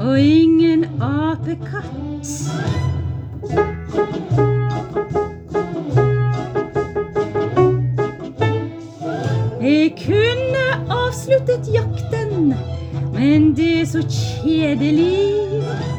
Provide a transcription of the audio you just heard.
og ingen apekatt. Jeg kunne avsluttet jakten, men det er så kjedelig.